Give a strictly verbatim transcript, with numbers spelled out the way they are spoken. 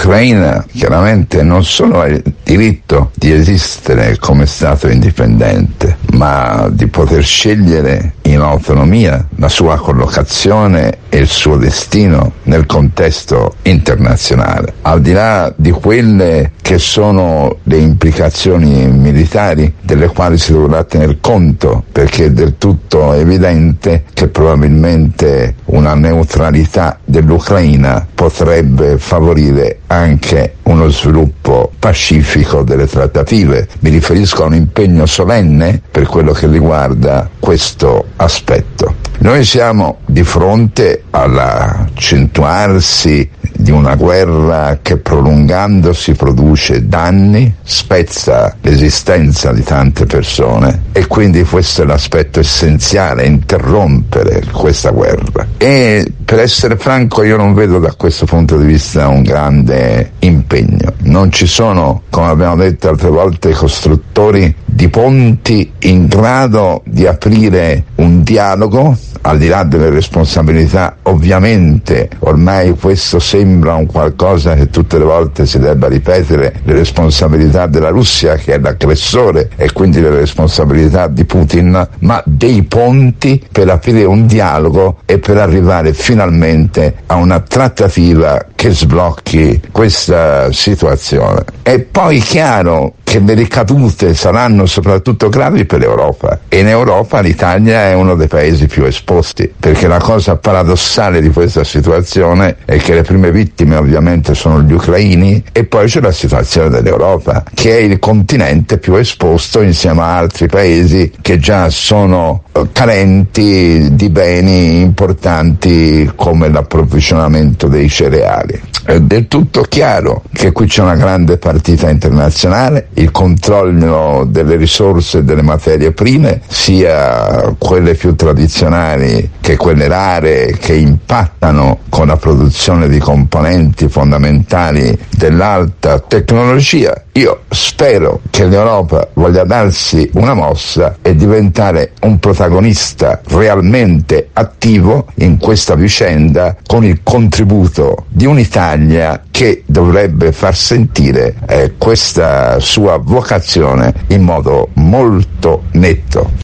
L'Ucraina chiaramente non solo ha il diritto di esistere come Stato indipendente, ma di poter scegliere in autonomia la sua collocazione e il suo destino nel contesto internazionale. Al di là di quelle che sono le implicazioni militari delle quali si dovrà tener conto, perché è del tutto evidente che probabilmente una neutralità dell'Ucraina potrebbe favorire anche uno sviluppo pacifico delle trattative. Mi riferisco a un impegno solenne per quello che riguarda questo aspetto. Noi siamo di fronte all'accentuarsi di una guerra che, prolungandosi, produce danni, spezza l'esistenza di tante persone, e quindi questo è l'aspetto essenziale: interrompere questa guerra. E per essere franco, io non vedo da questo punto di vista un grande impegno. Non ci sono, come abbiamo detto altre volte, costruttori di ponti in grado di aprire un dialogo, al di là delle responsabilità. Ovviamente ormai questo sembra un qualcosa che tutte le volte si debba ripetere: le responsabilità della Russia, che è l'aggressore, e quindi le responsabilità di Putin, ma dei ponti per aprire un dialogo e per arrivare finalmente a una trattativa che sblocchi questa situazione. È poi chiaro che le ricadute saranno soprattutto gravi per l'Europa, e in Europa l'Italia è uno dei paesi più esposti, perché la cosa paradossale di questa situazione è che le prime vittime ovviamente sono gli ucraini, e poi c'è la situazione dell'Europa, che è il continente più esposto insieme a altri paesi che già sono carenti di beni importanti come l'approvvigionamento dei cereali. È del tutto chiaro che qui c'è una grande partita internazionale. Il controllo delle risorse e delle materie prime, sia quelle più tradizionali che quelle rare, che impattano con la produzione di componenti fondamentali dell'alta tecnologia. Io spero che l'Europa voglia darsi una mossa e diventare un protagonista realmente attivo in questa vicenda, con il contributo di un'Italia che dovrebbe far sentire eh, questa sua vocazione in modo molto netto.